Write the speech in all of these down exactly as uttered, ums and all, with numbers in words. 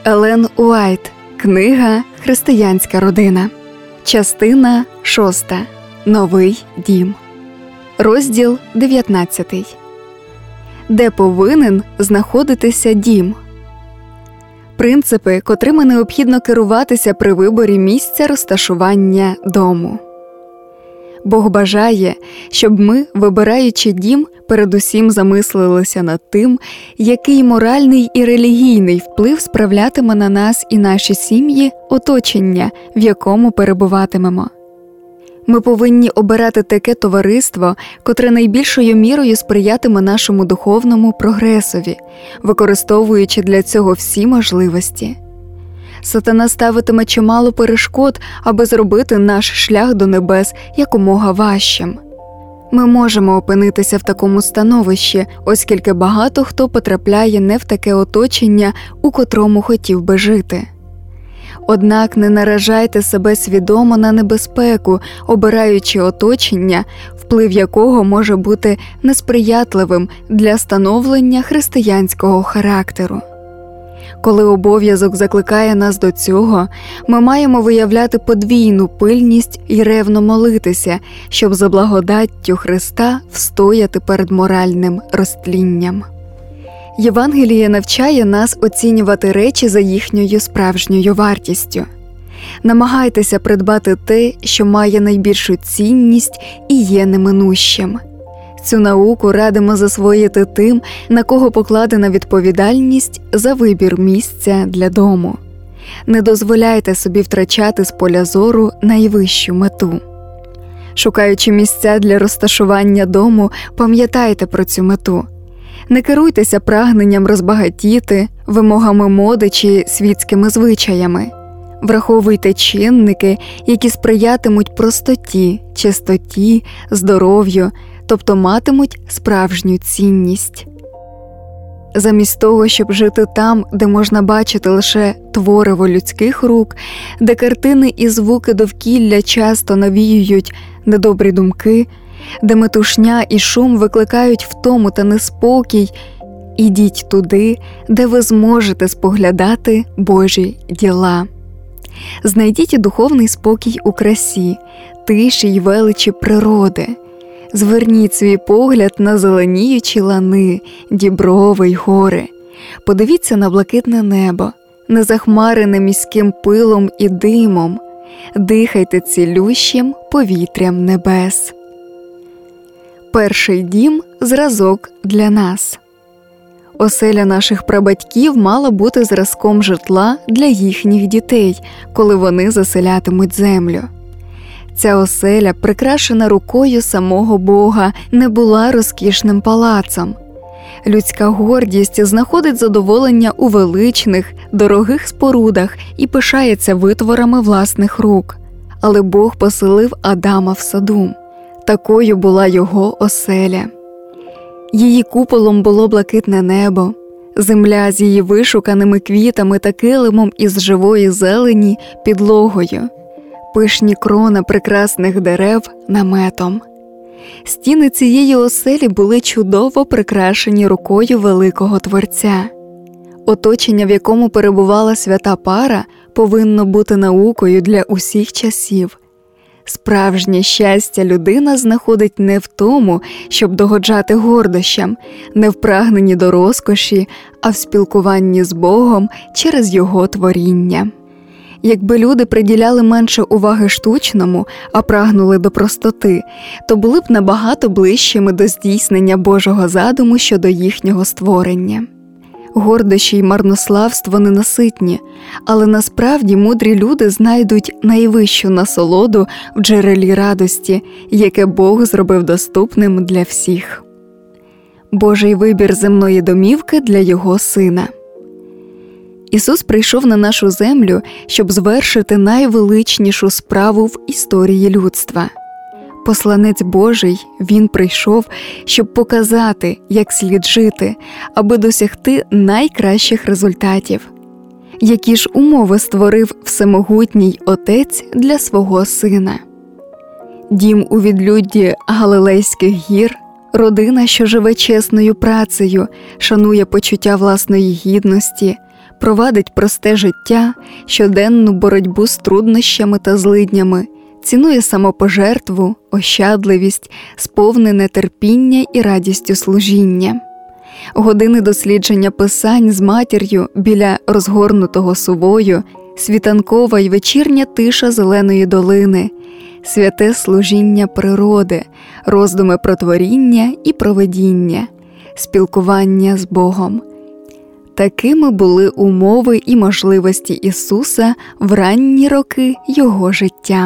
Елен Уайт. Книга «Християнська родина». Частина шоста. Новий дім. Розділ дев'ятнадцятий. Де повинен знаходитися дім? Принципи, котрими необхідно керуватися при виборі місця розташування дому. Бог бажає, щоб ми, вибираючи дім, передусім замислилися над тим, який моральний і релігійний вплив справлятиме на нас і наші сім'ї оточення, в якому перебуватимемо. Ми повинні обирати таке товариство, котре найбільшою мірою сприятиме нашому духовному прогресові, використовуючи для цього всі можливості. Сатана ставитиме чимало перешкод, аби зробити наш шлях до небес якомога важчим. Ми можемо опинитися в такому становищі, оскільки багато хто потрапляє не в таке оточення, у котрому хотів би жити. Однак не наражайте себе свідомо на небезпеку, обираючи оточення, вплив якого може бути несприятливим для становлення християнського характеру. Коли обов'язок закликає нас до цього, ми маємо виявляти подвійну пильність і ревно молитися, щоб за благодаттю Христа встояти перед моральним розтлінням. Євангеліє навчає нас оцінювати речі за їхньою справжньою вартістю. Намагайтеся придбати те, що має найбільшу цінність і є неминущим. Цю науку радимо засвоїти тим, на кого покладена відповідальність за вибір місця для дому. Не дозволяйте собі втрачати з поля зору найвищу мету. Шукаючи місця для розташування дому, пам'ятайте про цю мету. Не керуйтеся прагненням розбагатіти, вимогами моди чи світськими звичаями. Враховуйте чинники, які сприятимуть простоті, чистоті, здоров'ю, тобто матимуть справжню цінність. Замість того, щоб жити там, де можна бачити лише твориво людських рук, де картини і звуки довкілля часто навіюють недобрі думки, де метушня і шум викликають втому та неспокій, ідіть туди, де ви зможете споглядати Божі діла. Знайдіть духовний спокій у красі, тиші й величі природи. Зверніть свій погляд на зеленіючі лани, діброви й гори. Подивіться на блакитне небо, не захмарене міським пилом і димом. Дихайте цілющим повітрям небес. Перший дім – зразок для нас. Оселя наших прабатьків мала бути зразком житла для їхніх дітей, коли вони заселятимуть землю. Ця оселя, прикрашена рукою самого Бога, не була розкішним палацом. Людська гордість знаходить задоволення у величних, дорогих спорудах і пишається витворами власних рук. Але Бог поселив Адама в саду. Такою була його оселя. Її куполом було блакитне небо, земля з її вишуканими квітами та килимом із живої зелені підлогою, пишні крона прекрасних дерев наметом. Стіни цієї оселі були чудово прикрашені рукою великого Творця. Оточення, в якому перебувала свята пара, повинно бути наукою для усіх часів. Справжнє щастя людина знаходить не в тому, щоб догоджати гордощам, не в прагненні до розкоші, а в спілкуванні з Богом через Його творіння. Якби люди приділяли менше уваги штучному, а прагнули до простоти, то були б набагато ближчими до здійснення Божого задуму щодо їхнього створення. Гордощі й марнославство ненаситні, але насправді мудрі люди знайдуть найвищу насолоду в джерелі радості, яке Бог зробив доступним для всіх. Божий вибір земної домівки для Його Сина. Ісус прийшов на нашу землю, щоб звершити найвеличнішу справу в історії людства. Посланець Божий, Він прийшов, щоб показати, як слід жити, аби досягти найкращих результатів. Які ж умови створив всемогутній Отець для свого Сина? Дім у відлюдді Галилейських гір, родина, що живе чесною працею, шанує почуття власної гідності, провадить просте життя, щоденну боротьбу з труднощами та злиднями, цінує самопожертву, ощадливість, сповнене терпіння і радістю служіння. Години дослідження писань з матір'ю біля розгорнутого сувою, світанкова й вечірня тиша зеленої долини, святе служіння природи, роздуми про творіння і провидіння, спілкування з Богом. Такими були умови і можливості Ісуса в ранні роки Його життя.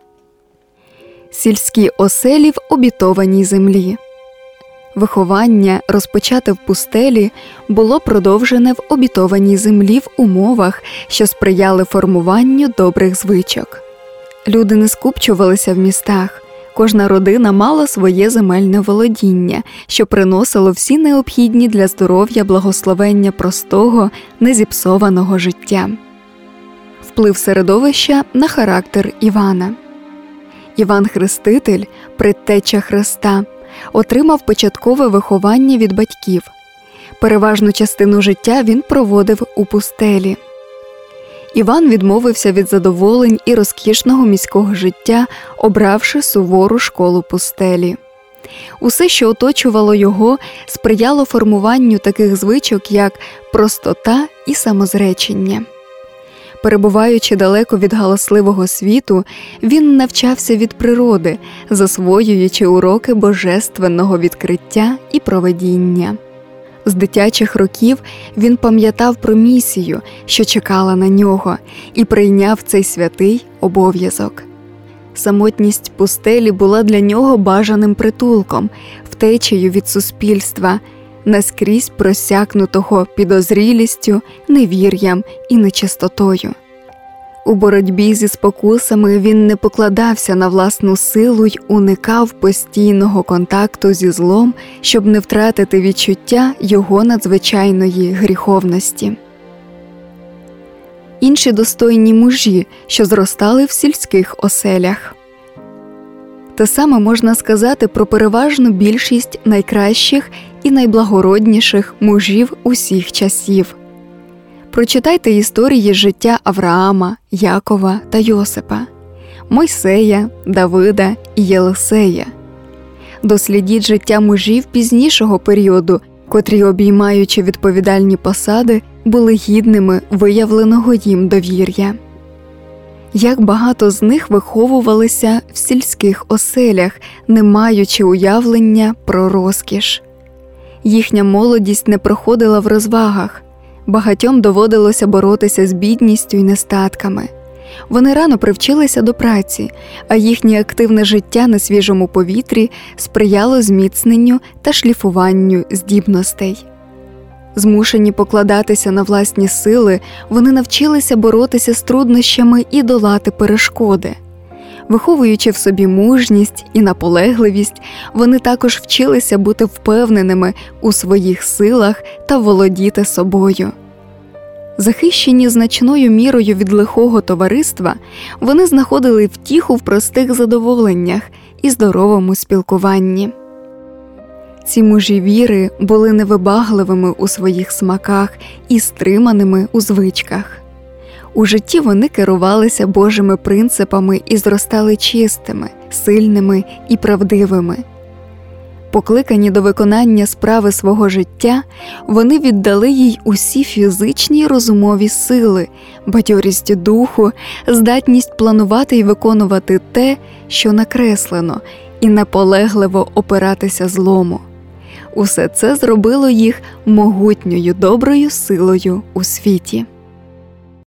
Сільські оселі в обітованій землі. Виховання, розпочате в пустелі, було продовжене в обітованій землі в умовах, що сприяли формуванню добрих звичок. Люди не скупчувалися в містах, кожна родина мала своє земельне володіння, що приносило всі необхідні для здоров'я благословення простого, незіпсованого життя. Вплив середовища на характер Івана. Іван Хреститель, предтеча Христа, отримав початкове виховання від батьків. Переважну частину життя він проводив у пустелі. Іван відмовився від задоволень і розкішного міського життя, обравши сувору школу пустелі. Усе, що оточувало його, сприяло формуванню таких звичок, як простота і самозречення. Перебуваючи далеко від галасливого світу, він навчався від природи, засвоюючи уроки божественного відкриття і провидіння. З дитячих років він пам'ятав про місію, що чекала на нього, і прийняв цей святий обов'язок. Самотність пустелі була для нього бажаним притулком, втечею від суспільства, наскрізь просякнутого підозрілістю, невір'ям і нечистотою. У боротьбі зі спокусами він не покладався на власну силу й уникав постійного контакту зі злом, щоб не втратити відчуття його надзвичайної гріховності. Інші достойні мужі, що зростали в сільських оселях. Те саме можна сказати про переважну більшість найкращих і найблагородніших мужів усіх часів. Прочитайте історії життя Авраама, Якова та Йосипа, Мойсея, Давида і Єлисея. Дослідіть життя мужів пізнішого періоду, котрі, обіймаючи відповідальні посади, були гідними виявленого їм довір'я. Як багато з них виховувалися в сільських оселях, не маючи уявлення про розкіш. Їхня молодість не проходила в розвагах. Багатьом доводилося боротися з бідністю й нестатками. Вони рано привчилися до праці, а їхнє активне життя на свіжому повітрі сприяло зміцненню та шліфуванню здібностей. Змушені покладатися на власні сили, вони навчилися боротися з труднощами і долати перешкоди. Виховуючи в собі мужність і наполегливість, вони також вчилися бути впевненими у своїх силах та володіти собою. Захищені значною мірою від лихого товариства, вони знаходили втіху в простих задоволеннях і здоровому спілкуванні. Ці мужі віри були невибагливими у своїх смаках і стриманими у звичках. У житті вони керувалися Божими принципами і зростали чистими, сильними і правдивими. Покликані до виконання справи свого життя, вони віддали їй усі фізичні й розумові сили, бадьорість духу, здатність планувати й виконувати те, що накреслено, і наполегливо опиратися злому. Усе це зробило їх могутньою доброю силою у світі.